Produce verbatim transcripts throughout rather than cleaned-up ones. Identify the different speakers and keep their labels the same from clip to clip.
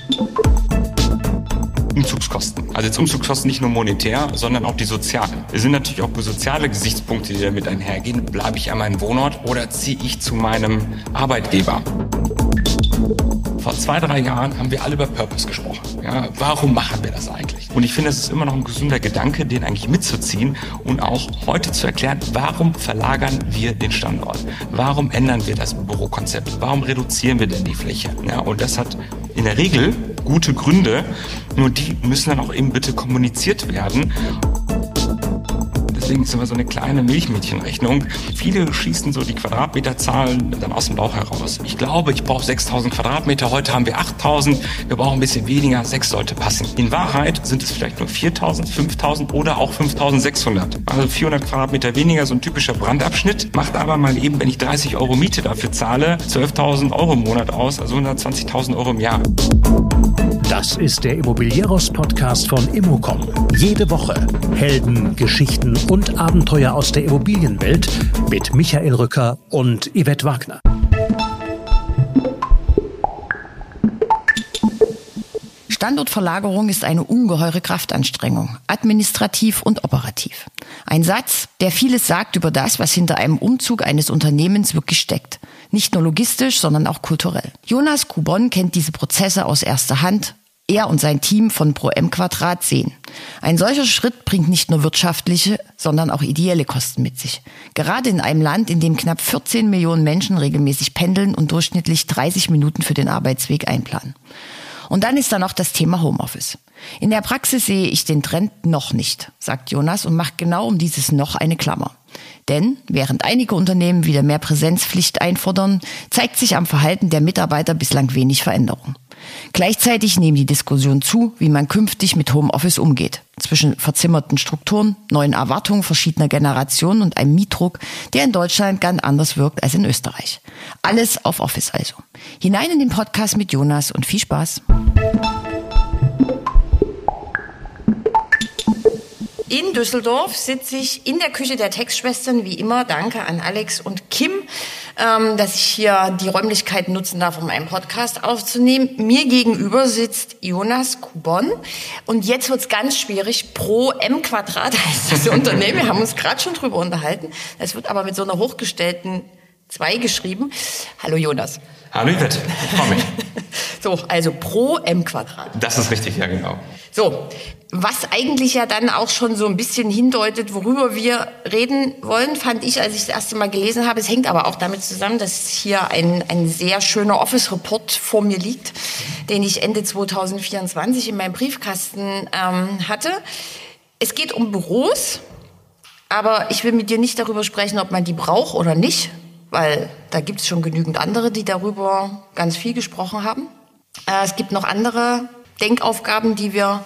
Speaker 1: Umzugskosten. Also jetzt Umzugskosten nicht nur monetär, sondern auch die sozialen. Es sind natürlich auch soziale Gesichtspunkte, die damit einhergehen. Bleibe ich an meinem Wohnort oder ziehe ich zu meinem Arbeitgeber? Vor zwei, drei Jahren haben wir alle über Purpose gesprochen. Ja, warum machen wir das eigentlich? Und ich finde, es ist immer noch ein gesunder Gedanke, den eigentlich mitzuziehen und auch heute zu erklären, warum verlagern wir den Standort? Warum ändern wir das Bürokonzept? Warum reduzieren wir denn die Fläche? Ja, und das hat in der Regel gute Gründe, nur die müssen dann auch eben bitte kommuniziert werden. Deswegen ist immer so eine kleine Milchmädchenrechnung. Viele schießen so die Quadratmeterzahlen dann aus dem Bauch heraus. Ich glaube, ich brauche sechstausend Quadratmeter, heute haben wir achttausend, wir brauchen ein bisschen weniger, sechs sollte passen. In Wahrheit sind es vielleicht nur viertausend, fünftausend oder auch fünftausendsechshundert. Also vierhundert Quadratmeter weniger, so ein typischer Brandabschnitt. Macht aber mal eben, wenn ich dreißig Euro Miete dafür zahle, zwölftausend Euro im Monat aus, also hundertzwanzigtausend Euro im Jahr.
Speaker 2: Das ist der Immobilieros-Podcast von Immocom. Jede Woche Helden, Geschichten und Abenteuer aus der Immobilienwelt mit Michael Rücker und Yvette Wagner.
Speaker 3: Standortverlagerung ist eine ungeheure Kraftanstrengung, administrativ und operativ. Ein Satz, der vieles sagt über das, was hinter einem Umzug eines Unternehmens wirklich steckt. Nicht nur logistisch, sondern auch kulturell. Jonas Kubon kennt diese Prozesse aus erster Hand. Er und sein Team von Pro M Quadrat sehen. Ein solcher Schritt bringt nicht nur wirtschaftliche, sondern auch ideelle Kosten mit sich. Gerade in einem Land, in dem knapp vierzehn Millionen Menschen regelmäßig pendeln und durchschnittlich dreißig Minuten für den Arbeitsweg einplanen. Und dann ist da noch das Thema Homeoffice. In der Praxis sehe ich den Trend noch nicht, sagt Jonas und macht genau um dieses Noch eine Klammer. Denn während einige Unternehmen wieder mehr Präsenzpflicht einfordern, zeigt sich am Verhalten der Mitarbeiter bislang wenig Veränderung. Gleichzeitig nehmen die Diskussionen zu, wie man künftig mit Homeoffice umgeht. Zwischen verzimmerten Strukturen, neuen Erwartungen verschiedener Generationen und einem Mietdruck, der in Deutschland ganz anders wirkt als in Österreich. Alles auf Office also. Hinein in den Podcast mit Jonas und viel Spaß. In Düsseldorf sitze ich in der Küche der Textschwestern, wie immer. Danke an Alex und Kim, ähm, dass ich hier die Räumlichkeiten nutzen darf, um einen Podcast aufzunehmen. Mir gegenüber sitzt Jonas Kubon. Und jetzt wird's ganz schwierig. Pro M Quadrat heißt das Unternehmen. Wir haben uns gerade schon drüber unterhalten. Das wird aber mit so einer hochgestellten zwei geschrieben. Hallo Jonas.
Speaker 1: Hallo Yvette, ich freue mich.
Speaker 3: So, also Pro M Quadrat.
Speaker 1: Das ist richtig, ja genau.
Speaker 3: So, was eigentlich ja dann auch schon so ein bisschen hindeutet, worüber wir reden wollen, fand ich, als ich das erste Mal gelesen habe. Es hängt aber auch damit zusammen, dass hier ein, ein sehr schöner Office-Report vor mir liegt, den ich Ende zwanzig vierundzwanzig in meinem Briefkasten ähm, hatte. Es geht um Büros, aber ich will mit dir nicht darüber sprechen, ob man die braucht oder nicht, weil da gibt es schon genügend andere, die darüber ganz viel gesprochen haben. Äh, es gibt noch andere Denkaufgaben, die wir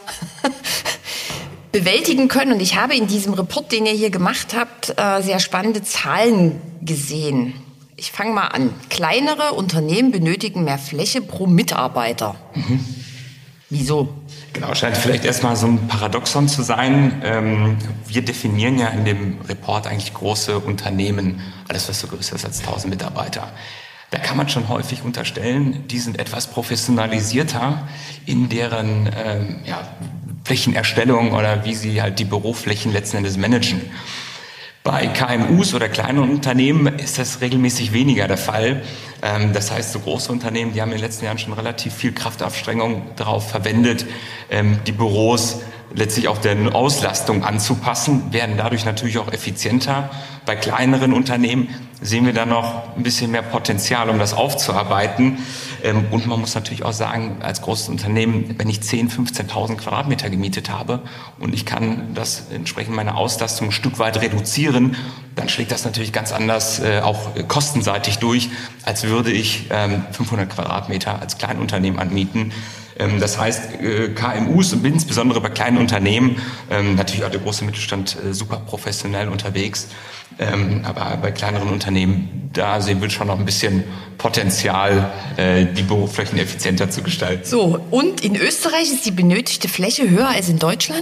Speaker 3: bewältigen können. Und ich habe in diesem Report, den ihr hier gemacht habt, sehr spannende Zahlen gesehen. Ich fange mal an. Kleinere Unternehmen benötigen mehr Fläche pro Mitarbeiter. Mhm. Wieso?
Speaker 1: Genau, scheint vielleicht erstmal so ein Paradoxon zu sein. Ähm, wir definieren ja in dem Report eigentlich große Unternehmen, alles was so größer ist als tausend Mitarbeiter. Da kann man schon häufig unterstellen, die sind etwas professionalisierter in deren ähm, ja, Flächenerstellung oder wie sie halt die Büroflächen letzten Endes managen. Bei K M Us oder kleineren Unternehmen ist das regelmäßig weniger der Fall. Ähm, das heißt, so große Unternehmen, die haben in den letzten Jahren schon relativ viel Kraftanstrengung darauf verwendet, ähm, die Büros letztlich auch der Auslastung anzupassen, werden dadurch natürlich auch effizienter. Bei kleineren Unternehmen sehen wir da noch ein bisschen mehr Potenzial, um das aufzuarbeiten. Und man muss natürlich auch sagen, als großes Unternehmen, wenn ich zehntausend, fünfzehntausend Quadratmeter gemietet habe und ich kann das entsprechend meine Auslastung ein Stück weit reduzieren, dann schlägt das natürlich ganz anders auch kostenseitig durch, als würde ich fünfhundert Quadratmeter als Kleinunternehmen anmieten. Das heißt, K M Us und insbesondere bei kleinen Unternehmen, natürlich auch der große Mittelstand super professionell unterwegs, aber bei kleineren Unternehmen, da sehen wir schon noch ein bisschen Potenzial, die Büroflächen effizienter zu gestalten.
Speaker 3: So, und in Österreich ist die benötigte Fläche höher als in Deutschland?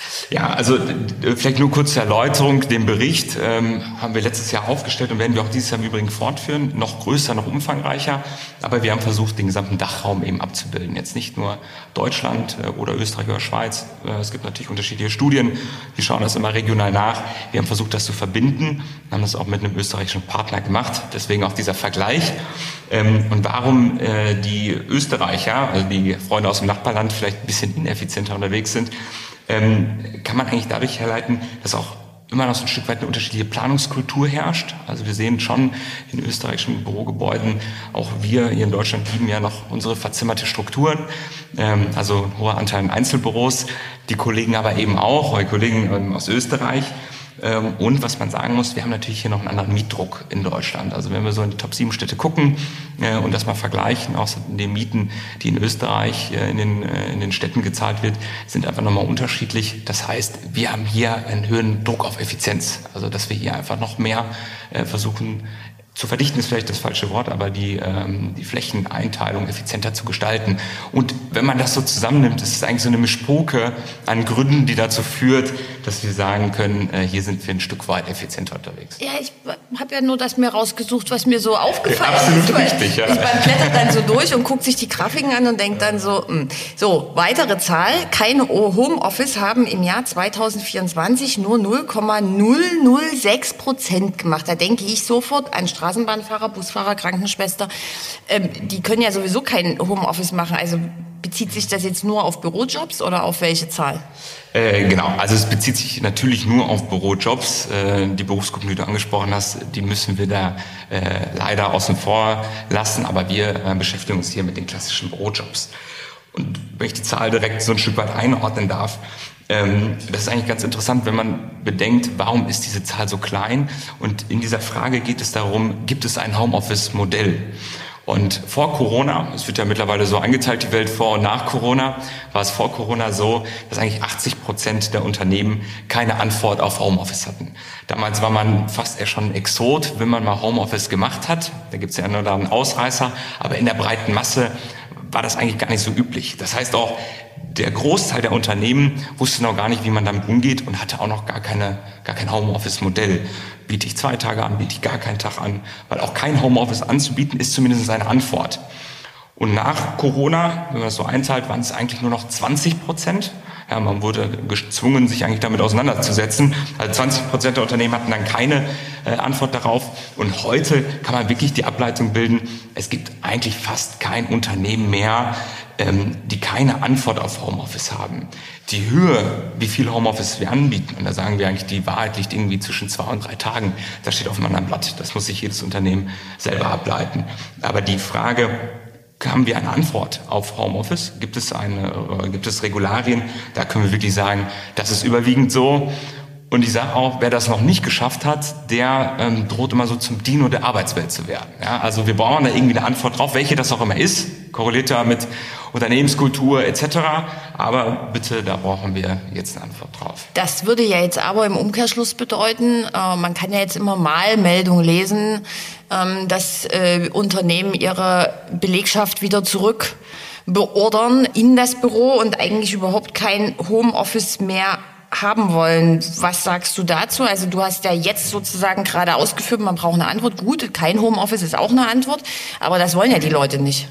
Speaker 1: Ja, also vielleicht nur kurz zur Erläuterung. Den Bericht ähm, haben wir letztes Jahr aufgestellt und werden wir auch dieses Jahr im Übrigen fortführen. Noch größer, noch umfangreicher. Aber wir haben versucht, den gesamten Dachraum eben abzubilden. Jetzt nicht nur Deutschland äh, oder Österreich oder Schweiz. Äh, es gibt natürlich unterschiedliche Studien. Die schauen das immer regional nach. Wir haben versucht, das zu verbinden. Haben das auch mit einem österreichischen Partner gemacht. Deswegen auch dieser Vergleich. Ähm, und warum äh, die Österreicher, also die Freunde aus dem Nachbarland, vielleicht ein bisschen ineffizienter unterwegs sind, Ähm, kann man eigentlich dadurch herleiten, dass auch immer noch so ein Stück weit eine unterschiedliche Planungskultur herrscht. Also wir sehen schon in österreichischen Bürogebäuden, auch wir hier in Deutschland lieben ja noch unsere verzimmerte Strukturen, ähm, also ein hoher Anteil an Einzelbüros, die Kollegen aber eben auch, eure Kollegen ähm, aus Österreich. Ähm, und was man sagen muss, wir haben natürlich hier noch einen anderen Mietdruck in Deutschland. Also wenn wir so in die Top sieben Städte gucken äh, und das mal vergleichen, auch in den Mieten, die in Österreich äh, in den, äh, in den Städten gezahlt wird, sind einfach nochmal unterschiedlich. Das heißt, wir haben hier einen höheren Druck auf Effizienz. Also dass wir hier einfach noch mehr äh, versuchen, zu verdichten ist vielleicht das falsche Wort, aber die, ähm, die Flächeneinteilung effizienter zu gestalten. Und wenn man das so zusammennimmt, ist es eigentlich so eine Mischpoke an Gründen, die dazu führt, dass wir sagen können, äh, hier sind wir ein Stück weit effizienter unterwegs.
Speaker 3: Ja, ich habe ja nur das mir rausgesucht, was mir so aufgefallen
Speaker 1: ja, absolut
Speaker 3: ist.
Speaker 1: Absolut richtig, ja.
Speaker 3: Ich, man blättert dann so durch und guckt sich die Grafiken an und denkt dann so, mh. so, weitere Zahl, keine Homeoffice haben im Jahr zwanzig vierundzwanzig nur null Komma null null sechs Prozent gemacht. Da denke ich sofort an Straßenbahnfahrer, Busfahrer, Krankenschwester, ähm, die können ja sowieso kein Homeoffice machen. Also bezieht sich das jetzt nur auf Bürojobs oder auf welche Zahl?
Speaker 1: Äh, genau, also es bezieht sich natürlich nur auf Bürojobs. Äh, die Berufsgruppen, die du angesprochen hast, die müssen wir da äh, leider außen vor lassen, aber wir äh, beschäftigen uns hier mit den klassischen Bürojobs. Und wenn ich die Zahl direkt so ein Stück weit einordnen darf, ähm, das ist eigentlich ganz interessant, wenn man bedenkt, warum ist diese Zahl so klein? Und in dieser Frage geht es darum, gibt es ein Homeoffice-Modell? Und vor Corona, es wird ja mittlerweile so eingeteilt, die Welt vor und nach Corona, war es vor Corona so, dass eigentlich achtzig Prozent der Unternehmen keine Antwort auf Homeoffice hatten. Damals war man fast eher schon ein Exot, wenn man mal Homeoffice gemacht hat. Da gibt es ja nur da einen Ausreißer, aber in der breiten Masse war das eigentlich gar nicht so üblich. Das heißt auch, der Großteil der Unternehmen wusste noch gar nicht, wie man damit umgeht und hatte auch noch gar keine, gar kein Homeoffice-Modell. Biete ich zwei Tage an, biete ich gar keinen Tag an, weil auch kein Homeoffice anzubieten ist zumindest eine Antwort. Und nach Corona, wenn man das so einteilt, waren es eigentlich nur noch zwanzig Prozent. Ja, man wurde gezwungen, sich eigentlich damit auseinanderzusetzen. Also zwanzig Prozent der Unternehmen hatten dann keine äh, Antwort darauf. Und heute kann man wirklich die Ableitung bilden, es gibt eigentlich fast kein Unternehmen mehr, ähm, die keine Antwort auf Homeoffice haben. Die Höhe, wie viel Homeoffice wir anbieten, und da sagen wir eigentlich, die Wahrheit liegt irgendwie zwischen zwei und drei Tagen, das steht auf einem anderen Blatt. Das muss sich jedes Unternehmen selber ableiten. Aber die Frage, haben wir eine Antwort auf Homeoffice? Gibt es eine, äh, gibt es Regularien? Da können wir wirklich sagen, das ist überwiegend so. Und ich sage auch, wer das noch nicht geschafft hat, der ähm, droht immer so zum Dino der Arbeitswelt zu werden. Ja, also wir brauchen da irgendwie eine Antwort drauf, welche das auch immer ist, korreliert da mit Unternehmenskultur et cetera. Aber bitte, da brauchen wir jetzt eine Antwort drauf.
Speaker 3: Das würde ja jetzt aber im Umkehrschluss bedeuten, äh, man kann ja jetzt immer mal Meldungen lesen, ähm, dass äh, Unternehmen ihre Belegschaft wieder zurück beordern in das Büro und eigentlich überhaupt kein Homeoffice mehr haben wollen. Was sagst du dazu? Also du hast ja jetzt sozusagen gerade ausgeführt, man braucht eine Antwort. Gut, kein Homeoffice ist auch eine Antwort, aber das wollen ja die Leute nicht.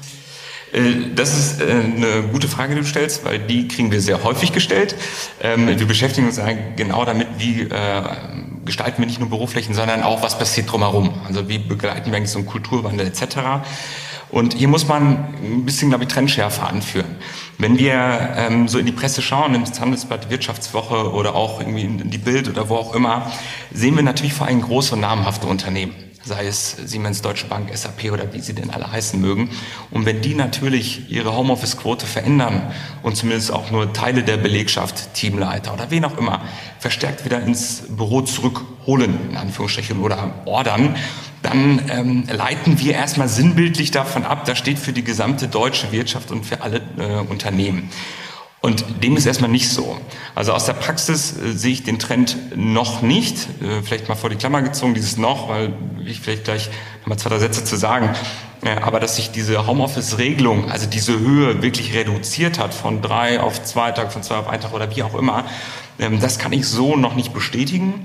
Speaker 1: Das ist eine gute Frage, die du stellst, weil die kriegen wir sehr häufig gestellt. Wir beschäftigen uns genau damit, wie gestalten wir nicht nur Büroflächen, sondern auch, was passiert drumherum. Also wie begleiten wir eigentlich so einen Kulturwandel et cetera. Und hier muss man ein bisschen, glaube ich, Trendschärfe anführen. Wenn wir ähm, so in die Presse schauen, ins Handelsblatt, Wirtschaftswoche oder auch irgendwie in die Bild oder wo auch immer, sehen wir natürlich vor allem große und namhafte Unternehmen. Sei es Siemens, Deutsche Bank, S A P oder wie sie denn alle heißen mögen. Und wenn die natürlich ihre Homeoffice-Quote verändern und zumindest auch nur Teile der Belegschaft, Teamleiter oder wen auch immer, verstärkt wieder ins Büro zurückholen, in Anführungsstrichen, oder ordern, dann ähm, leiten wir erstmal sinnbildlich davon ab, das steht für die gesamte deutsche Wirtschaft und für alle äh, Unternehmen. Und dem ist erstmal nicht so. Also aus der Praxis äh, sehe ich den Trend noch nicht. Äh, vielleicht mal vor die Klammer gezogen, dieses noch, weil ich vielleicht gleich nochmal zwei, drei Sätze zu sagen. Äh, aber dass sich diese Homeoffice-Regelung, also diese Höhe wirklich reduziert hat von drei auf zwei Tage, von zwei auf einen Tag oder wie auch immer, ähm, das kann ich so noch nicht bestätigen.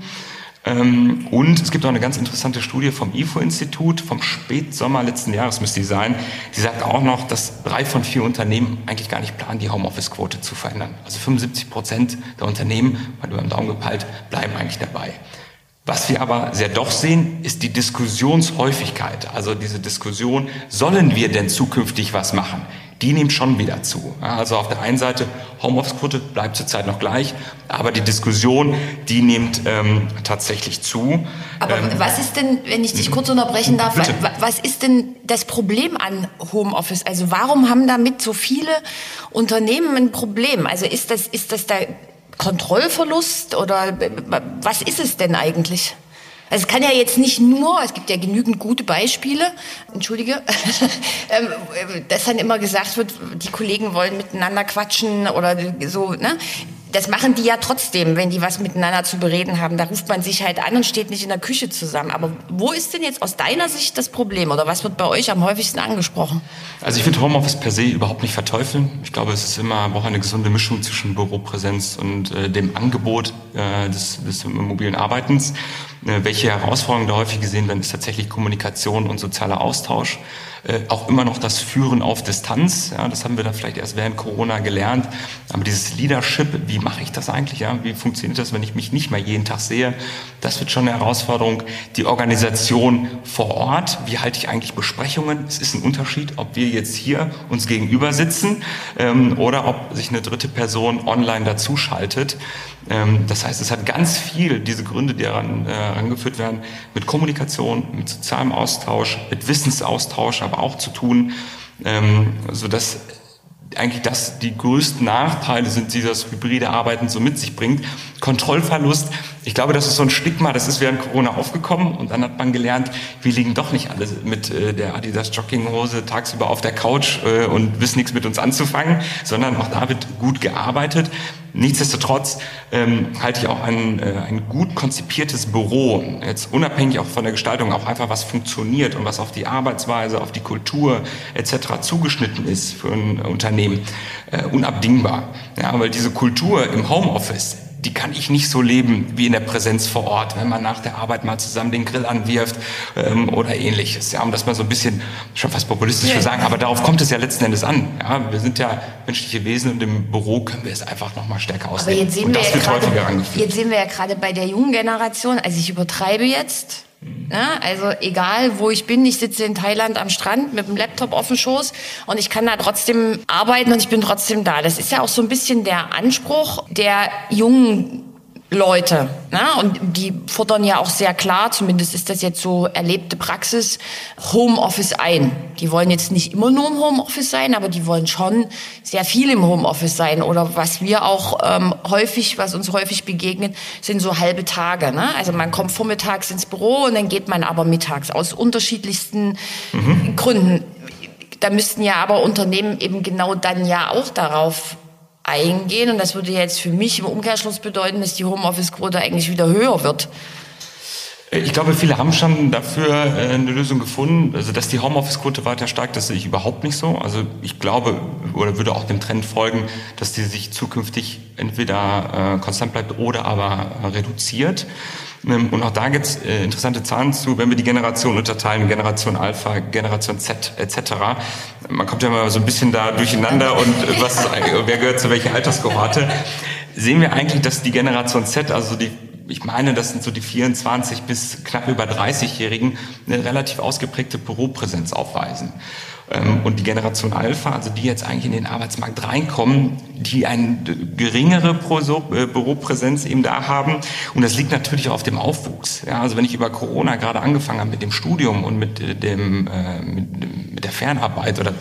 Speaker 1: Und es gibt auch eine ganz interessante Studie vom I F O-Institut vom Spätsommer letzten Jahres, müsste die sein. Die sagt auch noch, dass drei von vier Unternehmen eigentlich gar nicht planen, die Homeoffice-Quote zu verändern. Also fünfundsiebzig Prozent der Unternehmen, mal über den Daumen gepeilt, bleiben eigentlich dabei. Was wir aber sehr doch sehen, ist die Diskussionshäufigkeit. Also diese Diskussion, sollen wir denn zukünftig was machen? Die nimmt schon wieder zu. Also auf der einen Seite, Homeoffice-Quote bleibt zurzeit noch gleich, aber die Diskussion, die nimmt ähm, tatsächlich zu.
Speaker 3: Aber ähm, was ist denn, wenn ich dich kurz unterbrechen darf, bitte. Was ist denn das Problem an Homeoffice? Also warum haben damit so viele Unternehmen ein Problem? Also ist das, ist das der Kontrollverlust oder was ist es denn eigentlich? Also es kann ja jetzt nicht nur, es gibt ja genügend gute Beispiele, entschuldige, dass dann immer gesagt wird, die Kollegen wollen miteinander quatschen oder so, ne? Das machen die ja trotzdem, wenn die was miteinander zu bereden haben. Da ruft man sich halt an und steht nicht in der Küche zusammen. Aber wo ist denn jetzt aus deiner Sicht das Problem oder was wird bei euch am häufigsten angesprochen?
Speaker 1: Also ich finde Homeoffice per se überhaupt nicht verteufeln. Ich glaube, es ist immer, braucht eine gesunde Mischung zwischen Büropräsenz und äh, dem Angebot äh, des, des mobilen Arbeitens. Äh, welche Herausforderungen da häufig gesehen werden, ist tatsächlich Kommunikation und sozialer Austausch. Äh, auch immer noch das Führen auf Distanz. Ja, das haben wir dann vielleicht erst während Corona gelernt. Aber dieses Leadership, wie mache ich das eigentlich? Ja? Wie funktioniert das, wenn ich mich nicht mehr jeden Tag sehe? Das wird schon eine Herausforderung. Die Organisation vor Ort, wie halte ich eigentlich Besprechungen? Es ist ein Unterschied, ob wir jetzt hier uns gegenüber sitzen ähm, oder ob sich eine dritte Person online dazuschaltet. Ähm, das heißt, es hat ganz viel, diese Gründe, die daran äh, angeführt werden, mit Kommunikation, mit sozialem Austausch, mit Wissensaustausch, aber auch zu tun, ähm, sodass eigentlich das die größten Nachteile sind, die das hybride Arbeiten so mit sich bringt. Kontrollverlust, ich glaube, das ist so ein Stigma, das ist während Corona aufgekommen und dann hat man gelernt, wir liegen doch nicht alle mit äh, der Adidas Jogginghose tagsüber auf der Couch äh, und wissen nichts mit uns anzufangen, sondern auch da wird gut gearbeitet. Nichtsdestotrotz ähm, halte ich auch ein, äh, ein gut konzipiertes Büro, jetzt unabhängig auch von der Gestaltung, auch einfach was funktioniert und was auf die Arbeitsweise, auf die Kultur et cetera zugeschnitten ist für ein Unternehmen, äh, unabdingbar. Ja, weil diese Kultur im Homeoffice, die kann ich nicht so leben wie in der Präsenz vor Ort, wenn man nach der Arbeit mal zusammen den Grill anwirft ähm, oder ähnliches. Ja, um das mal so ein bisschen schon fast populistisch zu sagen, aber darauf kommt es ja letzten Endes an. Ja, wir sind ja menschliche Wesen und im Büro können wir es einfach noch mal stärker ausleben.
Speaker 3: Aber jetzt sehen,
Speaker 1: und
Speaker 3: wir
Speaker 1: das
Speaker 3: ja
Speaker 1: wird
Speaker 3: grade,
Speaker 1: häufiger angeführt.
Speaker 3: Jetzt sehen wir ja gerade bei der jungen Generation, also ich übertreibe jetzt, ja, also egal, wo ich bin, ich sitze in Thailand am Strand mit dem Laptop auf dem Schoß und ich kann da trotzdem arbeiten und ich bin trotzdem da. Das ist ja auch so ein bisschen der Anspruch der jungen Leute, ne? Und die fordern ja auch sehr klar, zumindest ist das jetzt so erlebte Praxis, Homeoffice ein. Die wollen jetzt nicht immer nur im Homeoffice sein, aber die wollen schon sehr viel im Homeoffice sein. Oder was wir auch ähm, häufig, was uns häufig begegnet, sind so halbe Tage. Ne? Also man kommt vormittags ins Büro und dann geht man aber mittags aus unterschiedlichsten mhm. Gründen. Da müssten ja aber Unternehmen eben genau dann ja auch darauf eingehen. Und das würde jetzt für mich im Umkehrschluss bedeuten, dass die Homeoffice-Quote eigentlich wieder höher wird.
Speaker 1: Ich glaube, viele haben schon dafür eine Lösung gefunden. Also, dass die Homeoffice-Quote weiter steigt, das sehe ich überhaupt nicht so. Also, ich glaube, oder würde auch dem Trend folgen, dass die sich zukünftig entweder äh, konstant bleibt oder aber äh, reduziert. Und auch da gibt es äh, interessante Zahlen zu, wenn wir die Generation unterteilen, Generation Alpha, Generation Z et cetera. Man kommt ja mal so ein bisschen da durcheinander und äh, was ist, wer gehört zu welcher Alterskohorte. Sehen wir eigentlich, dass die Generation Z, also die, ich meine, das sind so die vierundzwanzig bis knapp über dreißigjährigen, eine relativ ausgeprägte Büropräsenz aufweisen. Und die Generation Alpha, also die jetzt eigentlich in den Arbeitsmarkt reinkommen, die eine geringere Büropräsenz eben da haben. Und das liegt natürlich auch auf dem Aufwuchs. Ja, also wenn ich über Corona gerade angefangen habe mit dem Studium und mit dem mit, mit der Fernarbeit oder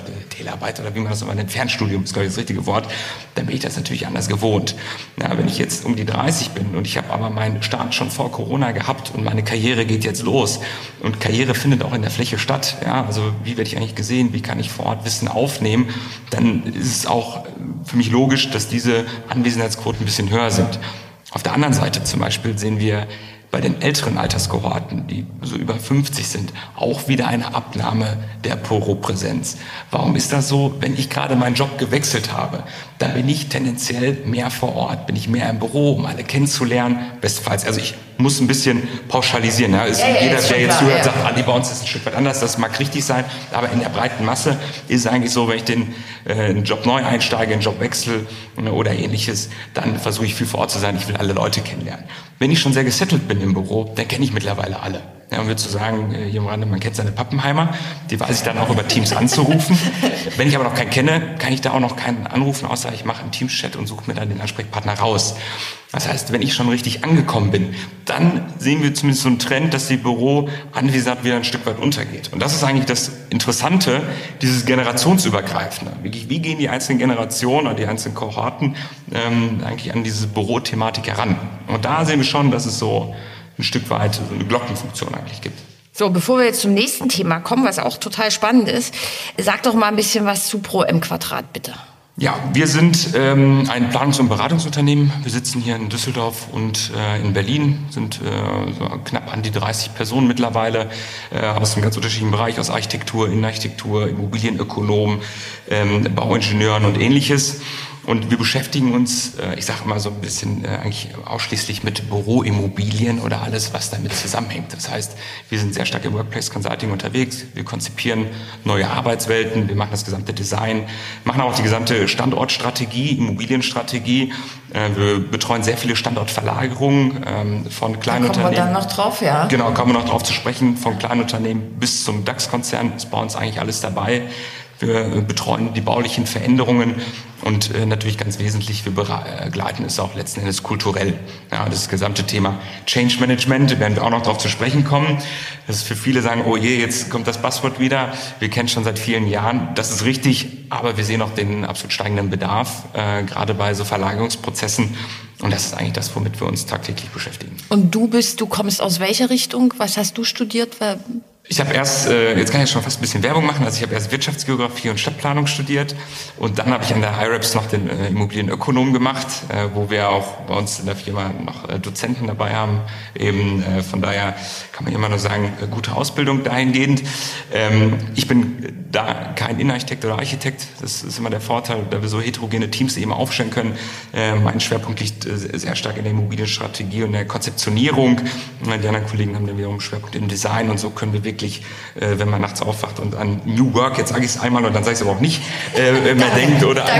Speaker 1: Teilarbeit oder wie man das immer nennt, Fernstudium ist, glaube ich, das richtige Wort, dann bin ich das natürlich anders gewohnt. Ja, wenn ich jetzt um die dreißig bin und ich habe aber meinen Start schon vor Corona gehabt und meine Karriere geht jetzt los und Karriere findet auch in der Fläche statt, ja, also wie werde ich eigentlich gesehen, wie kann ich vor Ort Wissen aufnehmen, dann ist es auch für mich logisch, dass diese Anwesenheitsquoten ein bisschen höher sind. Auf der anderen Seite zum Beispiel sehen wir bei den älteren Alterskohorten, die so über fünfzig sind, auch wieder eine Abnahme der Büropräsenz. Warum ist das so? Wenn ich gerade meinen Job gewechselt habe, dann bin ich tendenziell mehr vor Ort, bin ich mehr im Büro, um alle kennenzulernen, bestenfalls. Also ich muss ein bisschen pauschalisieren. Ja. Ist, ja, ja, jeder, der jetzt zuhört, sagt, ah, nee, bei uns ist es ein Stück weit anders, das mag richtig sein, aber in der breiten Masse ist es eigentlich so, wenn ich den äh, einen Job neu einsteige, einen Job wechsle äh, oder ähnliches, dann versuche ich viel vor Ort zu sein, ich will alle Leute kennenlernen. Wenn ich schon sehr gesettelt bin im Büro, dann kenne ich mittlerweile alle. Ja, um zu sagen, hier am Rande, man kennt seine Pappenheimer, die weiß ich dann auch über Teams anzurufen. Wenn ich aber noch keinen kenne, kann ich da auch noch keinen anrufen, außer ich mache einen Teams-Chat und suche mir dann den Ansprechpartner raus. Das heißt, wenn ich schon richtig angekommen bin, dann sehen wir zumindest so einen Trend, dass die Büroanwesenheit wieder ein Stück weit untergeht. Und das ist eigentlich das Interessante, dieses generationsübergreifende. Wie, wie gehen die einzelnen Generationen oder die einzelnen Kohorten ähm, eigentlich an diese Bürothematik heran? Und da sehen wir schon, dass es so ein Stück weit so eine Glockenfunktion eigentlich gibt.
Speaker 3: So, bevor wir jetzt zum nächsten Thema kommen, was auch total spannend ist, sag doch mal ein bisschen was zu Pro M Quadrat, bitte.
Speaker 1: Ja, wir sind ähm, ein Planungs- und Beratungsunternehmen. Wir sitzen hier in Düsseldorf und äh, in Berlin, sind äh, so knapp an die dreißig Personen mittlerweile äh, aus einem ganz unterschiedlichen Bereich, aus Architektur, Innenarchitektur, Immobilienökonomen, ähm, Bauingenieuren und Ähnliches. Und wir beschäftigen uns, ich sage immer so ein bisschen eigentlich ausschließlich mit Büroimmobilien oder alles, was damit zusammenhängt. Das heißt, wir sind sehr stark im Workplace Consulting unterwegs. Wir konzipieren neue Arbeitswelten, wir machen das gesamte Design, machen auch die gesamte Standortstrategie, Immobilienstrategie. Wir betreuen sehr viele Standortverlagerungen von kleinen Unternehmen.
Speaker 3: Da kommen wir dann noch drauf, ja.
Speaker 1: Genau, kommen wir noch drauf zu sprechen, von kleinen Unternehmen bis zum DAX-Konzern ist bei uns eigentlich alles dabei. Wir betreuen die baulichen Veränderungen und äh, natürlich ganz wesentlich, wir begleiten es auch letzten Endes kulturell. Ja, das gesamte Thema Change Management, werden wir auch noch darauf zu sprechen kommen. Das ist für viele sagen, oh je, jetzt kommt das Buzzword wieder. Wir kennen es schon seit vielen Jahren. Das ist richtig, aber wir sehen auch den absolut steigenden Bedarf, äh, gerade bei so Verlagerungsprozessen. Und das ist eigentlich das, womit wir uns tagtäglich beschäftigen.
Speaker 3: Und du bist, du kommst aus welcher Richtung? Was hast du studiert?
Speaker 1: Ich habe erst, äh, jetzt kann ich schon fast ein bisschen Werbung machen, also ich habe erst Wirtschaftsgeografie und Stadtplanung studiert und dann habe ich an der I R A P S noch den äh, Immobilienökonom gemacht, äh, wo wir auch bei uns in der Firma noch äh, Dozenten dabei haben. Eben äh, von daher kann man immer nur sagen, äh, gute Ausbildung dahingehend. Ähm, ich bin da kein Innenarchitekt oder Architekt, das ist immer der Vorteil, da wir so heterogene Teams eben aufstellen können. Äh, mein Schwerpunkt liegt äh, sehr stark in der Immobilienstrategie und der Konzeptionierung. Die anderen Kollegen haben dann wiederum Schwerpunkt im Design und so können wir wirklich Wirklich, äh, wenn man nachts aufwacht und an New Work, jetzt sage ich es einmal und dann sage ich es aber auch nicht, äh, mehr denkt oder an,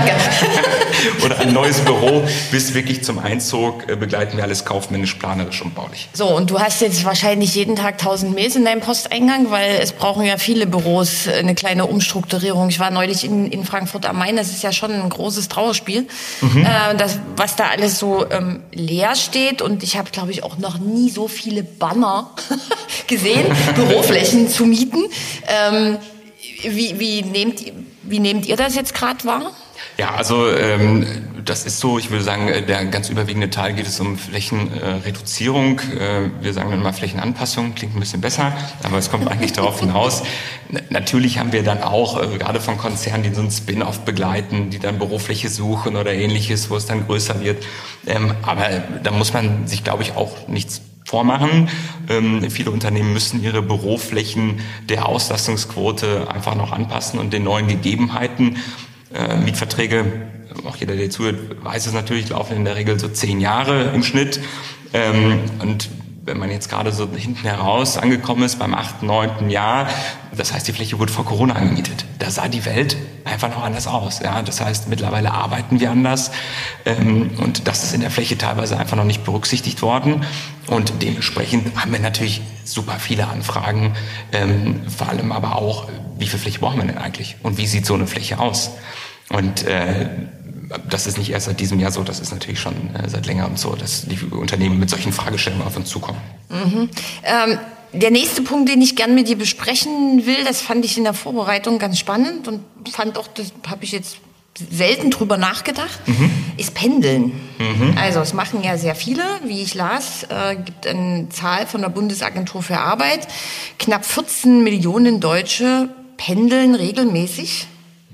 Speaker 1: oder ein neues Büro, bis wirklich zum Einzug äh, begleiten wir alles kaufmännisch, planerisch und baulich.
Speaker 3: So, und du hast jetzt wahrscheinlich jeden Tag tausend Mails in deinem Posteingang, weil es brauchen ja viele Büros eine kleine Umstrukturierung. Ich war neulich in, in Frankfurt am Main, das ist ja schon ein großes Trauerspiel, mhm. äh, das, was da alles so ähm, leer steht und ich habe, glaube ich, auch noch nie so viele Banner gesehen, Büroflächen zu mieten. Ähm, wie, wie, nehmt, wie nehmt ihr das jetzt gerade wahr?
Speaker 1: Ja, also ähm, das ist so, ich würde sagen, der ganz überwiegende Teil geht es um Flächenreduzierung. Äh, wir sagen dann mal Flächenanpassung, klingt ein bisschen besser, aber es kommt eigentlich darauf hinaus. N- natürlich haben wir dann auch, äh, gerade von Konzernen, die so einen Spin-off begleiten, die dann Bürofläche suchen oder ähnliches, wo es dann größer wird. Ähm, aber da muss man sich, glaube ich, auch nichts vormachen. Ähm, viele Unternehmen müssen ihre Büroflächen der Auslastungsquote einfach noch anpassen und den neuen Gegebenheiten. Äh, Mietverträge, auch jeder, der zuhört, weiß es natürlich, laufen in der Regel so zehn Jahre im Schnitt. Ähm, und wenn man jetzt gerade so hinten heraus angekommen ist beim achten, neunten Jahr, das heißt, die Fläche wurde vor Corona angemietet. Da sah die Welt einfach noch anders aus. Ja, das heißt, mittlerweile arbeiten wir anders ähm, und das ist in der Fläche teilweise einfach noch nicht berücksichtigt worden. Und dementsprechend haben wir natürlich super viele Anfragen, ähm, vor allem aber auch, wie viel Fläche brauchen wir denn eigentlich und wie sieht so eine Fläche aus? Und äh, das ist nicht erst seit diesem Jahr so, das ist natürlich schon äh, seit längerem so, dass die Unternehmen mit solchen Fragestellungen auf uns zukommen.
Speaker 3: Mhm. Ähm, der nächste Punkt, den ich gern mit dir besprechen will, das fand ich in der Vorbereitung ganz spannend und fand auch, das habe ich jetzt selten drüber nachgedacht, mhm. ist Pendeln. Mhm. Also es machen ja sehr viele, wie ich las, äh, gibt eine Zahl von der Bundesagentur für Arbeit. Knapp vierzehn Millionen Deutsche pendeln regelmäßig.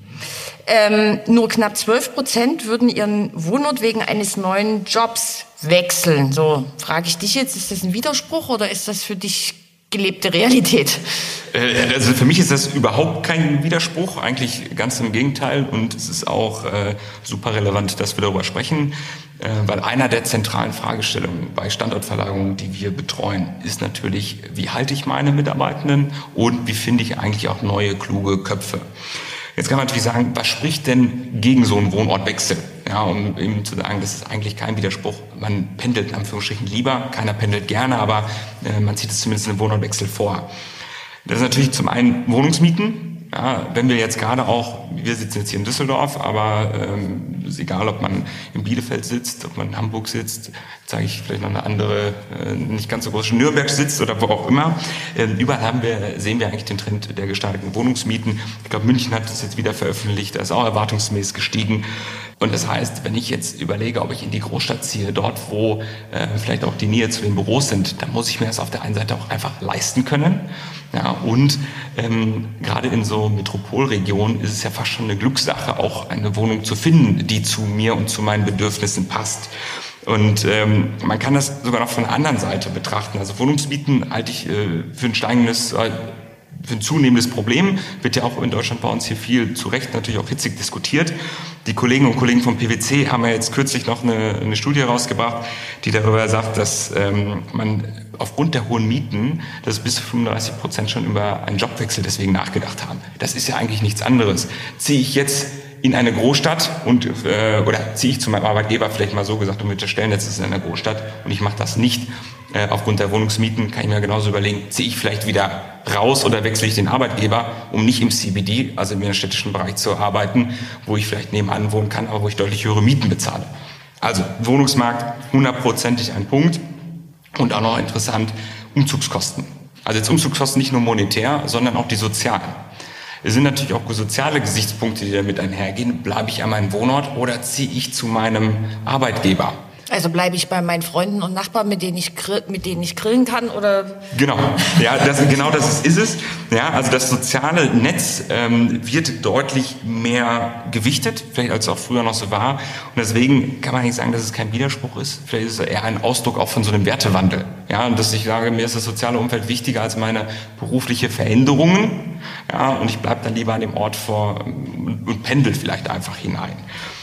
Speaker 3: Ähm, nur knapp zwölf Prozent würden ihren Wohnort wegen eines neuen Jobs wechseln. So, frage ich dich jetzt, ist das ein Widerspruch oder ist das für dich gelebte Realität?
Speaker 1: Also für mich ist das überhaupt kein Widerspruch, eigentlich ganz im Gegenteil. Und es ist auch äh, super relevant, dass wir darüber sprechen, äh, weil einer der zentralen Fragestellungen bei Standortverlagerungen, die wir betreuen, ist natürlich, wie halte ich meine Mitarbeitenden und wie finde ich eigentlich auch neue, kluge Köpfe. Jetzt kann man natürlich sagen, was spricht denn gegen so einen Wohnortwechsel? Ja, um eben zu sagen, das ist eigentlich kein Widerspruch. Man pendelt in Anführungsstrichen lieber, keiner pendelt gerne, aber äh, man zieht es zumindest in den Wohnortwechsel vor. Das ist natürlich zum einen Wohnungsmieten. Ja, wenn wir jetzt gerade auch, wir sitzen jetzt hier in Düsseldorf, aber ähm, ist egal, ob man in Bielefeld sitzt, ob man in Hamburg sitzt, zeige ich vielleicht noch eine andere, äh, nicht ganz so große Nürnberg sitzt oder wo auch immer. Äh, überall haben wir, sehen wir eigentlich den Trend der gestarteten Wohnungsmieten. Ich glaube, München hat das jetzt wieder veröffentlicht, da ist auch erwartungsmäßig gestiegen. Und das heißt, wenn ich jetzt überlege, ob ich in die Großstadt ziehe, dort, wo äh, vielleicht auch die Nähe zu den Büros sind, dann muss ich mir das auf der einen Seite auch einfach leisten können. Ja, und ähm, gerade in so Metropolregionen ist es ja fast schon eine Glückssache, auch eine Wohnung zu finden, die zu mir und zu meinen Bedürfnissen passt. Und ähm, man kann das sogar noch von der anderen Seite betrachten. Also Wohnungsmieten halte ich äh, für ein steigendes, äh, für ein zunehmendes Problem. Wird ja auch in Deutschland bei uns hier viel, zu Recht natürlich auch hitzig diskutiert. Die Kolleginnen und Kollegen vom P W C haben ja jetzt kürzlich noch eine, eine Studie rausgebracht, die darüber sagt, dass ähm, man aufgrund der hohen Mieten, dass bis zu fünfunddreißig Prozent schon über einen Jobwechsel deswegen nachgedacht haben. Das ist ja eigentlich nichts anderes. Ziehe ich jetzt in eine Großstadt und äh, oder ziehe ich zu meinem Arbeitgeber, vielleicht mal so gesagt, um mit der Stellennetz ist in einer Großstadt und ich mache das nicht äh, aufgrund der Wohnungsmieten, kann ich mir genauso überlegen, ziehe ich vielleicht wieder raus oder wechsle ich den Arbeitgeber, um nicht im C B D, also im städtischen Bereich zu arbeiten, wo ich vielleicht nebenan wohnen kann, aber wo ich deutlich höhere Mieten bezahle. Also Wohnungsmarkt, hundertprozentig ein Punkt. Und auch noch interessant, Umzugskosten. Also jetzt Umzugskosten nicht nur monetär, sondern auch die sozialen. Es sind natürlich auch soziale Gesichtspunkte, die damit einhergehen. Bleibe ich an meinem Wohnort oder ziehe ich zu meinem Arbeitgeber?
Speaker 3: Also bleibe ich bei meinen Freunden und Nachbarn, mit denen ich grill, mit denen ich grillen kann, oder?
Speaker 1: Genau, ja, das, genau das ist, ist es. Ja, also das soziale Netz ähm, wird deutlich mehr gewichtet, vielleicht als es auch früher noch so war. Und deswegen kann man nicht sagen, dass es kein Widerspruch ist. Vielleicht ist es eher ein Ausdruck auch von so einem Wertewandel. Ja, und dass ich sage, mir ist das soziale Umfeld wichtiger als meine berufliche Veränderungen. Ja, und ich bleibe dann lieber an dem Ort vor und, und pendel vielleicht einfach hinein.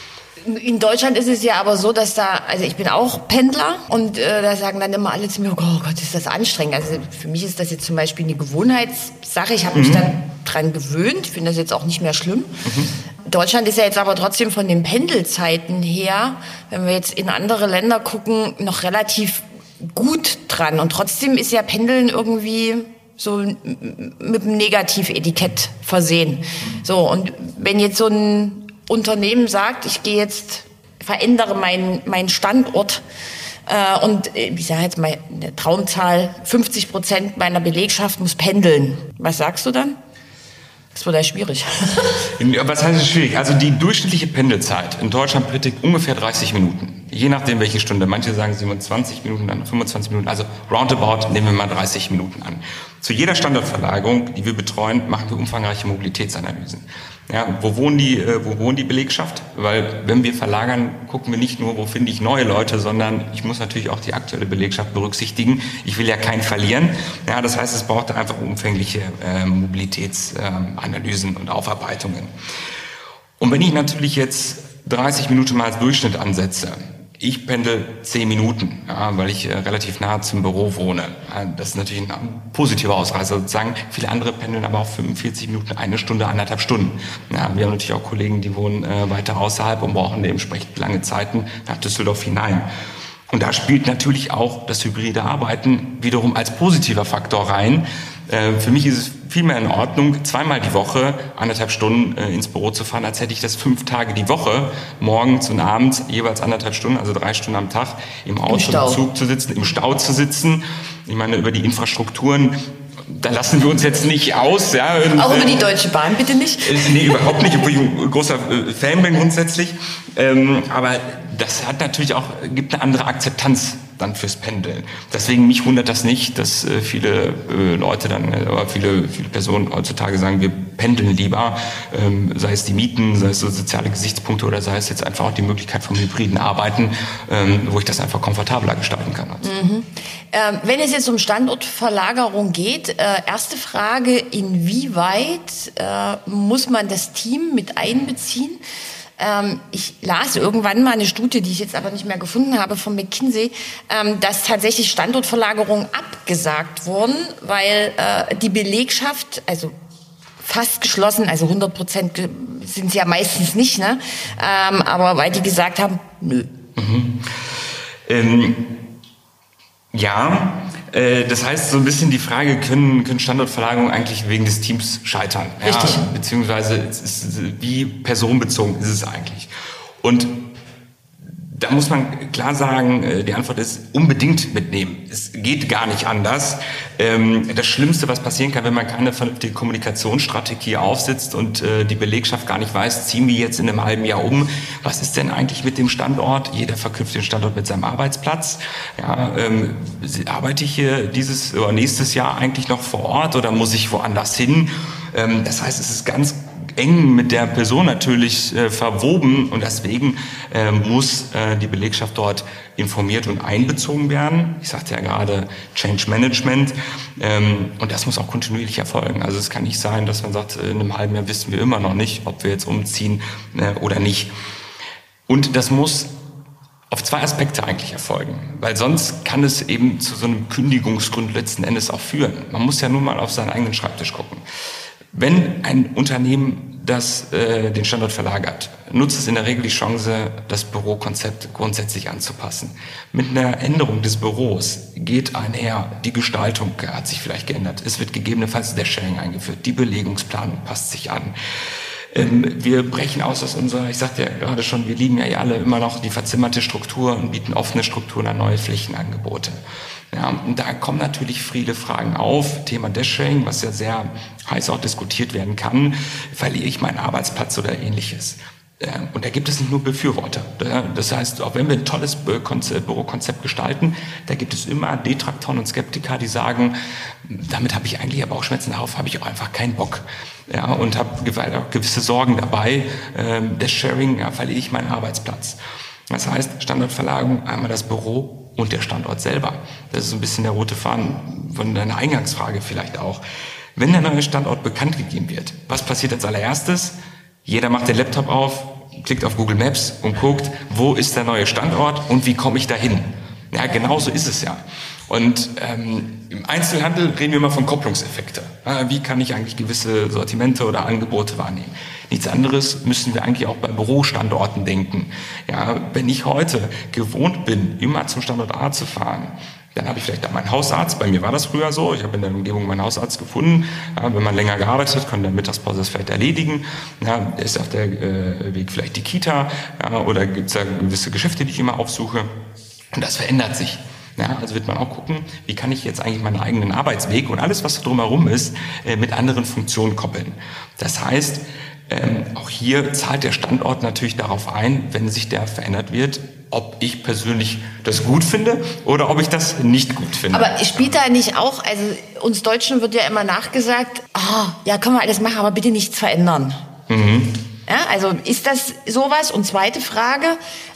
Speaker 3: In Deutschland ist es ja aber so, dass da, also ich bin auch Pendler und äh, da sagen dann immer alle zu mir, oh Gott, ist das anstrengend. Also für mich ist das jetzt zum Beispiel eine Gewohnheitssache. Ich habe mich mhm. dann dran gewöhnt. Ich finde das jetzt auch nicht mehr schlimm. Mhm. Deutschland ist ja jetzt aber trotzdem von den Pendelzeiten her, wenn wir jetzt in andere Länder gucken, noch relativ gut dran. Und trotzdem ist ja Pendeln irgendwie so mit einem Negativetikett versehen. So, und wenn jetzt so ein Unternehmen sagt, ich gehe jetzt, verändere meinen meinen Standort äh, und ich sage jetzt mal eine Traumzahl, fünfzig Prozent meiner Belegschaft muss pendeln. Was sagst du dann? Das wird ja schwierig.
Speaker 1: Was heißt schwierig? Also die durchschnittliche Pendelzeit in Deutschland beträgt ungefähr dreißig Minuten. Je nachdem, welche Stunde. Manche sagen siebenundzwanzig Minuten, dann fünfundzwanzig Minuten. Also roundabout nehmen wir mal dreißig Minuten an. Zu jeder Standortverlagerung, die wir betreuen, machen wir umfangreiche Mobilitätsanalysen. Ja, wo wohnen die, äh, wo wohnt die Belegschaft? Weil wenn wir verlagern, gucken wir nicht nur, wo finde ich neue Leute, sondern ich muss natürlich auch die aktuelle Belegschaft berücksichtigen. Ich will ja keinen verlieren. Ja, das heißt, es braucht einfach umfängliche äh, Mobilitätsanalysen äh, und Aufarbeitungen. Und wenn ich natürlich jetzt dreißig Minuten mal als Durchschnitt ansetze, ich pendel zehn Minuten, ja, weil ich äh, relativ nah zum Büro wohne. Ja, das ist natürlich ein positiver Ausreißer sozusagen. Viele andere pendeln aber auch fünfundvierzig Minuten, eine Stunde, anderthalb Stunden. Ja, wir haben natürlich auch Kollegen, die wohnen äh, weiter außerhalb und brauchen dementsprechend lange Zeiten nach Düsseldorf hinein. Und da spielt natürlich auch das hybride Arbeiten wiederum als positiver Faktor rein. Äh, für mich ist es viel mehr in Ordnung, zweimal die Woche anderthalb Stunden äh, ins Büro zu fahren, als hätte ich das fünf Tage die Woche, morgens und abends jeweils anderthalb Stunden, also drei Stunden am Tag im Auto, im Zug zu sitzen, im Stau zu sitzen. Ich meine, über die Infrastrukturen, da lassen wir uns jetzt nicht aus. Ja. Und,
Speaker 3: auch über die Deutsche Bahn bitte nicht?
Speaker 1: Äh, nee, überhaupt nicht, obwohl ich ein großer äh, Fan bin grundsätzlich. Ähm, aber das hat natürlich auch, gibt eine andere Akzeptanz dann fürs Pendeln. Deswegen mich wundert das nicht, dass äh, viele äh, Leute dann, äh, oder viele, viele Personen heutzutage sagen, wir pendeln lieber, ähm, sei es die Mieten, sei es so soziale Gesichtspunkte oder sei es jetzt einfach auch die Möglichkeit vom hybriden Arbeiten, ähm, wo ich das einfach komfortabler gestalten kann.
Speaker 3: Mhm. Ähm, wenn es jetzt um Standortverlagerung geht, äh, erste Frage, inwieweit äh, muss man das Team mit einbeziehen? Ähm, ich las irgendwann mal eine Studie, die ich jetzt aber nicht mehr gefunden habe, von McKinsey, ähm, dass tatsächlich Standortverlagerungen abgesagt wurden, weil äh, die Belegschaft, also fast geschlossen, also hundert Prozent sind sie ja meistens nicht, ne? Ähm, aber weil die gesagt haben, nö.
Speaker 1: Mhm. Ähm, ja, äh, das heißt so ein bisschen die Frage, können, können Standortverlagerungen eigentlich wegen des Teams scheitern?
Speaker 3: Richtig.
Speaker 1: Ja, beziehungsweise ist, ist, wie personenbezogen ist es eigentlich? Und da muss man klar sagen, die Antwort ist unbedingt mitnehmen. Es geht gar nicht anders. Das Schlimmste, was passieren kann, wenn man keine vernünftige Kommunikationsstrategie aufsetzt und die Belegschaft gar nicht weiß, ziehen wir jetzt in einem halben Jahr um, was ist denn eigentlich mit dem Standort? Jeder verknüpft den Standort mit seinem Arbeitsplatz. Ja, ähm, arbeite ich hier dieses oder nächstes Jahr eigentlich noch vor Ort oder muss ich woanders hin? Ähm, das heißt, es ist ganz eng mit der Person natürlich äh, verwoben und deswegen äh, muss äh, die Belegschaft dort informiert und einbezogen werden. Ich sagte ja gerade Change Management ähm, und das muss auch kontinuierlich erfolgen. Also es kann nicht sein, dass man sagt, in einem halben Jahr wissen wir immer noch nicht, ob wir jetzt umziehen äh, oder nicht. Und das muss auf zwei Aspekte eigentlich erfolgen, weil sonst kann es eben zu so einem Kündigungsgrund letzten Endes auch führen. Man muss ja nur mal auf seinen eigenen Schreibtisch gucken. Wenn ein Unternehmen das, äh, den Standort verlagert, nutzt es in der Regel die Chance, das Bürokonzept grundsätzlich anzupassen. Mit einer Änderung des Büros geht einher, die Gestaltung hat sich vielleicht geändert. Es wird gegebenenfalls der Sharing eingeführt, die Belegungsplanung passt sich an. Ähm, wir brechen aus aus unserer, ich sagte ja gerade schon, wir lieben ja alle immer noch die verzimmerte Struktur und bieten offene Strukturen an neue Flächenangebote. Ja, und da kommen natürlich viele Fragen auf. Thema Dashing, was ja sehr heiß auch diskutiert werden kann. Verliere ich meinen Arbeitsplatz oder ähnliches? Und da gibt es nicht nur Befürworter. Das heißt, auch wenn wir ein tolles Bürokonzept gestalten, da gibt es immer Detraktoren und Skeptiker, die sagen, damit habe ich eigentlich ja Bauchschmerzen, darauf habe ich auch einfach keinen Bock. Ja, und habe auch gewisse Sorgen dabei. Dash-Sharing, ja, verliere ich meinen Arbeitsplatz. Das heißt, Standortverlagerung, einmal das Büro und der Standort selber. Das ist so ein bisschen der rote Faden von deiner Eingangsfrage vielleicht auch. Wenn der neue Standort bekannt gegeben wird, was passiert als allererstes? Jeder macht den Laptop auf, klickt auf Google Maps und guckt, wo ist der neue Standort und wie komme ich dahin? Ja, genau so ist es ja. Und ähm, im Einzelhandel reden wir immer von Kopplungseffekte. Ja, wie kann ich eigentlich gewisse Sortimente oder Angebote wahrnehmen? Nichts anderes müssen wir eigentlich auch bei Bürostandorten denken. Ja, wenn ich heute gewohnt bin, immer zum Standort A zu fahren, dann habe ich vielleicht auch meinen Hausarzt. Bei mir war das früher so. Ich habe in der Umgebung meinen Hausarzt gefunden. Ja, wenn man länger gearbeitet hat, kann der Mittagspause das vielleicht erledigen. Ja, ist auf der äh, Weg vielleicht die Kita, ja, oder gibt es da gewisse Geschäfte, die ich immer aufsuche. Und das verändert sich. Ja, also wird man auch gucken, wie kann ich jetzt eigentlich meinen eigenen Arbeitsweg und alles, was drumherum ist, äh, mit anderen Funktionen koppeln. Das heißt, ähm, auch hier zahlt der Standort natürlich darauf ein, wenn sich der verändert wird, ob ich persönlich das gut finde oder ob ich das nicht gut finde.
Speaker 3: Aber spielt da nicht auch, also uns Deutschen wird ja immer nachgesagt, ah, ja, können wir alles machen, aber bitte nichts verändern. Mhm. Ja, also ist das sowas? Und zweite Frage,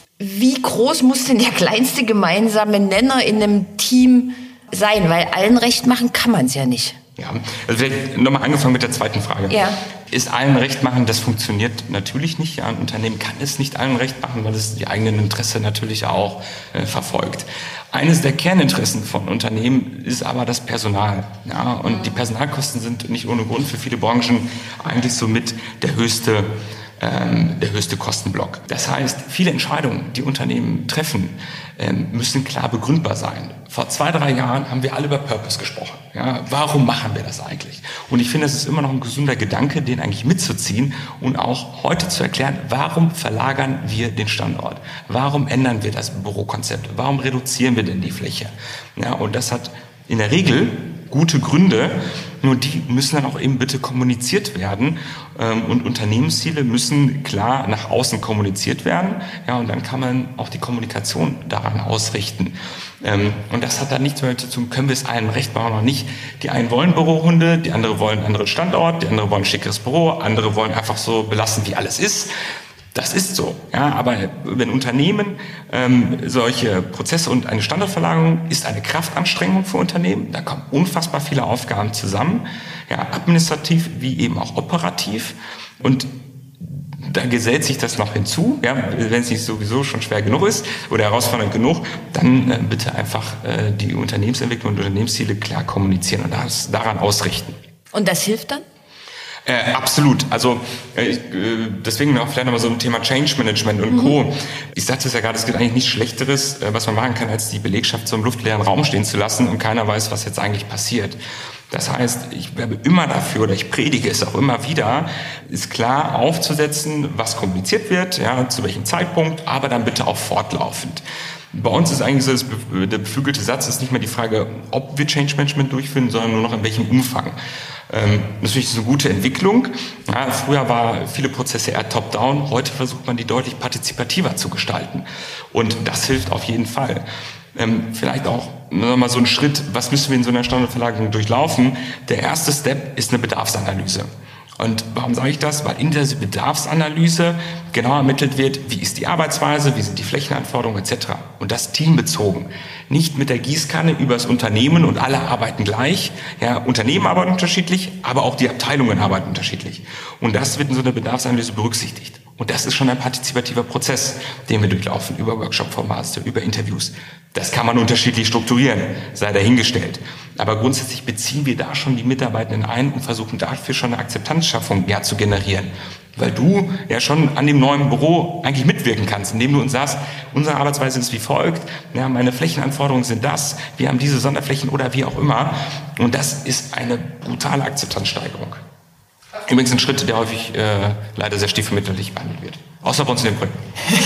Speaker 3: wie groß muss denn der kleinste gemeinsame Nenner in einem Team sein? Weil allen recht machen kann man es ja nicht.
Speaker 1: Ja, also vielleicht nochmal angefangen mit der zweiten Frage.
Speaker 3: Ja.
Speaker 1: Ist allen recht machen, das funktioniert natürlich nicht. Ja, ein Unternehmen kann es nicht allen recht machen, weil es die eigenen Interessen natürlich auch äh, verfolgt. Eines der Kerninteressen von Unternehmen ist aber das Personal. Ja, und mhm. die Personalkosten sind nicht ohne Grund für viele Branchen eigentlich somit der höchste ähm, der höchste Kostenblock. Das heißt, viele Entscheidungen, die Unternehmen treffen, ähm, müssen klar begründbar sein. Vor zwei, drei Jahren haben wir alle über Purpose gesprochen. Ja, warum machen wir das eigentlich? Und ich finde, es ist immer noch ein gesunder Gedanke, den eigentlich mitzuziehen und auch heute zu erklären, warum verlagern wir den Standort? Warum ändern wir das Bürokonzept? Warum reduzieren wir denn die Fläche? Ja, und das hat in der Regel gute Gründe, nur die müssen dann auch eben bitte kommuniziert werden und Unternehmensziele müssen klar nach außen kommuniziert werden, ja, und dann kann man auch die Kommunikation daran ausrichten. Und das hat dann nichts mehr zu tun, können wir es allen recht machen oder nicht. Die einen wollen Bürohunde, die anderen wollen einen anderen Standort, die anderen wollen ein schickeres Büro, andere wollen einfach so belassen, wie alles ist. Das ist so, ja, aber wenn Unternehmen ähm, solche Prozesse und eine Standortverlagerung ist eine Kraftanstrengung für Unternehmen, da kommen unfassbar viele Aufgaben zusammen, ja, administrativ wie eben auch operativ und da gesellt sich das noch hinzu, ja, wenn es nicht sowieso schon schwer genug ist oder herausfordernd genug, dann äh, bitte einfach äh, die Unternehmensentwicklung und Unternehmensziele klar kommunizieren und das daran ausrichten.
Speaker 3: Und das hilft dann?
Speaker 1: Äh, absolut. Also äh, deswegen auch vielleicht nochmal so ein Thema Change Management und Co. Mhm. Ich sagte es ja gerade, es gibt eigentlich nichts Schlechteres, äh, was man machen kann, als die Belegschaft so im luftleeren Raum stehen zu lassen und keiner weiß, was jetzt eigentlich passiert. Das heißt, ich werbe immer dafür oder ich predige es auch immer wieder, ist klar aufzusetzen, was kommuniziert wird, ja, zu welchem Zeitpunkt, aber dann bitte auch fortlaufend. Bei uns ist eigentlich so, das, der beflügelte Satz ist nicht mehr die Frage, ob wir Change Management durchführen, sondern nur noch in welchem Umfang. Ähm, natürlich ist es eine gute Entwicklung. Ja, früher war viele Prozesse eher top-down, heute versucht man die deutlich partizipativer zu gestalten. Und das hilft auf jeden Fall. Ähm, vielleicht auch nochmal so ein Schritt, was müssen wir in so einer Standortverlagerung durchlaufen? Der erste Step ist eine Bedarfsanalyse. Und warum sage ich das? Weil in dieser Bedarfsanalyse genau ermittelt wird, wie ist die Arbeitsweise, wie sind die Flächenanforderungen et cetera. Und das teambezogen. Nicht mit der Gießkanne übers Unternehmen und alle arbeiten gleich. Ja, Unternehmen arbeiten unterschiedlich, aber auch die Abteilungen arbeiten unterschiedlich. Und das wird in so einer Bedarfsanalyse berücksichtigt. Und das ist schon ein partizipativer Prozess, den wir durchlaufen, über Workshop-Formate, über Interviews. Das kann man unterschiedlich strukturieren, sei dahingestellt. Aber grundsätzlich beziehen wir da schon die Mitarbeitenden ein und versuchen dafür schon eine Akzeptanzschaffung ja, zu generieren. Weil du ja schon an dem neuen Büro eigentlich mitwirken kannst, indem du uns sagst, unsere Arbeitsweise ist wie folgt, ja, meine Flächenanforderungen sind das, wir haben diese Sonderflächen oder wie auch immer. Und das ist eine brutale Akzeptanzsteigerung. Übrigens ein Schritt, der häufig äh, leider sehr stiefmütterlich behandelt wird. Außer bei uns in den Projekten.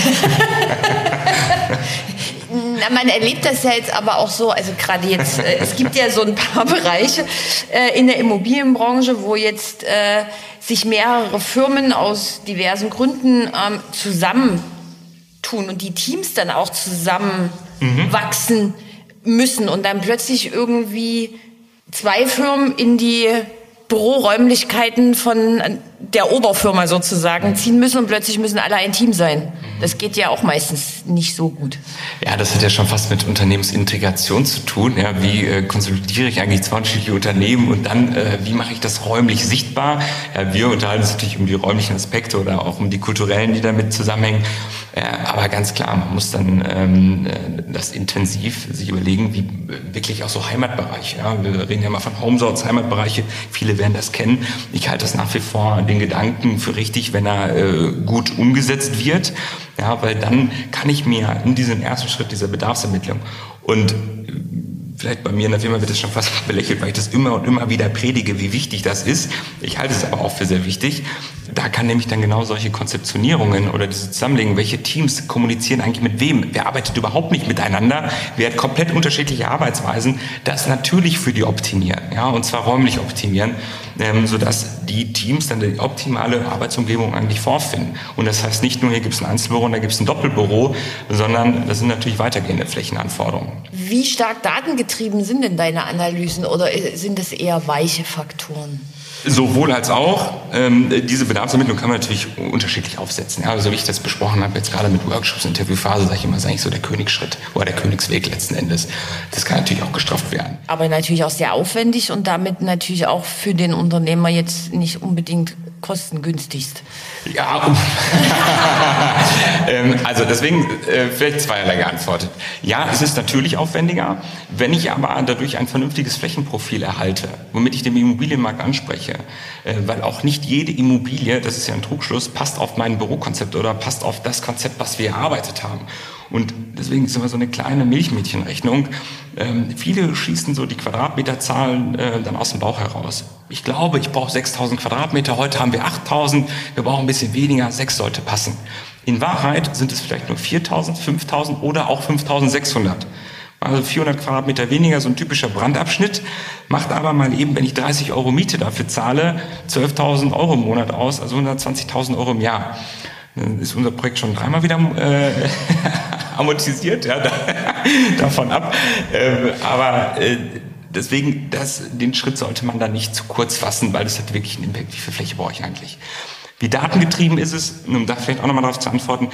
Speaker 3: Na, man erlebt das ja jetzt aber auch so, also gerade jetzt, äh, es gibt ja so ein paar Bereiche äh, in der Immobilienbranche, wo jetzt äh, sich mehrere Firmen aus diversen Gründen ähm, zusammentun und die Teams dann auch zusammen mhm. wachsen müssen und dann plötzlich irgendwie zwei Firmen in die Büroräumlichkeiten von der Oberfirma sozusagen ziehen müssen und plötzlich müssen alle ein Team sein. Das geht ja auch meistens nicht so gut.
Speaker 1: Ja, das hat ja schon fast mit Unternehmensintegration zu tun. Ja, wie äh, konsolidiere ich eigentlich zwei unterschiedliche Unternehmen und dann, äh, wie mache ich das räumlich sichtbar? Ja, wir unterhalten uns natürlich um die räumlichen Aspekte oder auch um die kulturellen, die damit zusammenhängen. Äh, aber ganz klar, man muss dann ähm, das intensiv sich überlegen, wie wirklich auch so Heimatbereiche. Ja, wir reden ja mal von Homesorts, Heimatbereiche. Viele werden das kennen. Ich halte das nach wie vor den Gedanken für richtig, wenn er äh, gut umgesetzt wird. Ja, weil dann kann ich mir in diesem ersten Schritt dieser Bedarfsermittlung und vielleicht bei mir in der Firma wird das schon fast belächelt, weil ich das immer und immer wieder predige, wie wichtig das ist. Ich halte es aber auch für sehr wichtig. Da kann nämlich dann genau solche Konzeptionierungen oder diese Zusammenlegung, welche Teams kommunizieren eigentlich mit wem? Wer arbeitet überhaupt nicht miteinander? Wer hat komplett unterschiedliche Arbeitsweisen? Das natürlich für die optimieren, ja, und zwar räumlich optimieren, ähm, sodass die Teams dann die optimale Arbeitsumgebung eigentlich vorfinden. Und das heißt nicht nur, hier gibt es ein Einzelbüro und da gibt es ein Doppelbüro, sondern das sind natürlich weitergehende Flächenanforderungen.
Speaker 3: Wie stark datengetrieben sind denn deine Analysen oder sind es eher weiche Faktoren?
Speaker 1: Sowohl als auch. Ähm, diese Bedarfsermittlung kann man natürlich unterschiedlich aufsetzen. Ja, also wie ich das besprochen habe, jetzt gerade mit Workshops, Interviewphase, sage ich immer, ist eigentlich so der Königsschritt oder der Königsweg letzten Endes. Das kann natürlich auch gestrafft werden.
Speaker 3: Aber natürlich auch sehr aufwendig und damit natürlich auch für den Unternehmer jetzt nicht unbedingt kostengünstigst?
Speaker 1: Ja, um ähm, also deswegen äh, vielleicht zweierlei geantwortet. Ja, es ist natürlich aufwendiger, wenn ich aber dadurch ein vernünftiges Flächenprofil erhalte, womit ich den Immobilienmarkt anspreche, äh, weil auch nicht jede Immobilie, das ist ja ein Trugschluss, passt auf mein Bürokonzept oder passt auf das Konzept, was wir erarbeitet haben. Und deswegen ist immer so eine kleine Milchmädchenrechnung. Ähm, viele schießen so die Quadratmeterzahlen äh, dann aus dem Bauch heraus. Ich glaube, ich brauche sechstausend Quadratmeter, heute haben wir achttausend, wir brauchen ein bisschen weniger, sechs sollte passen. In Wahrheit sind es vielleicht nur viertausend, fünftausend oder auch fünftausendsechshundert. Also vierhundert Quadratmeter weniger, so ein typischer Brandabschnitt, macht aber mal eben, wenn ich dreißig Euro Miete dafür zahle, zwölftausend Euro im Monat aus, also hundertzwanzigtausend Euro im Jahr. Dann ist unser Projekt schon dreimal wieder äh, amortisiert, ja, da, davon ab. Äh, aber äh, deswegen, das, den Schritt sollte man da nicht zu kurz fassen, weil das hat wirklich einen Impact. Wie viel Fläche brauche ich eigentlich? Wie datengetrieben ist es? Um da vielleicht auch nochmal darauf zu antworten.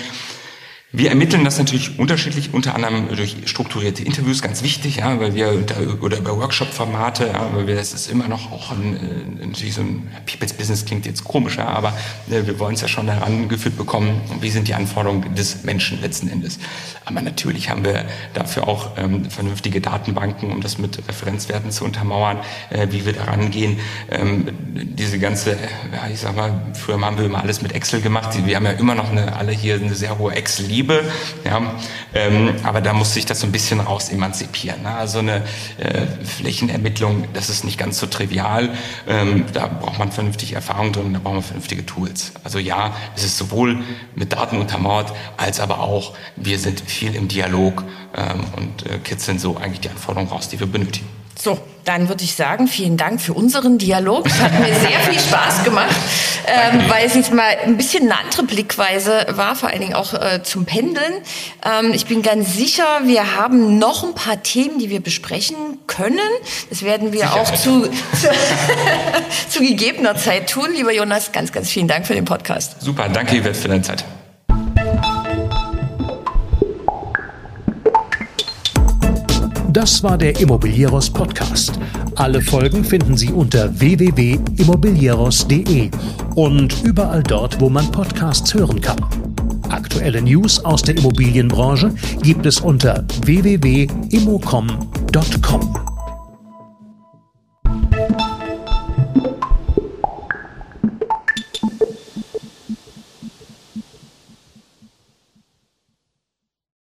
Speaker 1: Wir ermitteln das natürlich unterschiedlich, unter anderem durch strukturierte Interviews, ganz wichtig, ja, weil wir da, oder über Workshop-Formate, ja, weil wir, das ist immer noch auch ein, natürlich so ein People's Business, klingt jetzt komisch, ja, aber äh, wir wollen es ja schon herangeführt bekommen, wie sind die Anforderungen des Menschen letzten Endes. Aber natürlich haben wir dafür auch ähm, vernünftige Datenbanken, um das mit Referenzwerten zu untermauern, äh, wie wir da rangehen. Ähm, diese ganze, ja, ich sag mal, früher haben wir immer alles mit Excel gemacht, wir haben ja immer noch eine, alle hier eine sehr hohe Excel- Liebe, ja, ähm, aber da muss sich das so ein bisschen raus emanzipieren. Ne? Also eine äh, Flächenermittlung, das ist nicht ganz so trivial. Ähm, da braucht man vernünftige Erfahrung drin, da braucht man vernünftige Tools. Also ja, es ist sowohl mit Daten untermauert, als aber auch, wir sind viel im Dialog ähm, und äh, kitzeln so eigentlich die Anforderungen raus, die wir benötigen.
Speaker 3: So, dann würde ich sagen, vielen Dank für unseren Dialog. Es hat mir sehr viel Spaß gemacht, ähm, weil es jetzt mal ein bisschen eine andere Blickweise war, vor allen Dingen auch äh, zum Pendeln. Ähm, ich bin ganz sicher, wir haben noch ein paar Themen, die wir besprechen können. Das werden wir Sicherheit. auch zu, zu, zu gegebener Zeit tun. Lieber Jonas, ganz, ganz vielen Dank für den Podcast.
Speaker 1: Super, danke Yvette für deine Zeit.
Speaker 2: Das war der Immobilieros Podcast. Alle Folgen finden Sie unter w w w punkt immobilieros punkt de und überall dort, wo man Podcasts hören kann. Aktuelle News aus der Immobilienbranche gibt es unter w w w punkt immocom punkt com.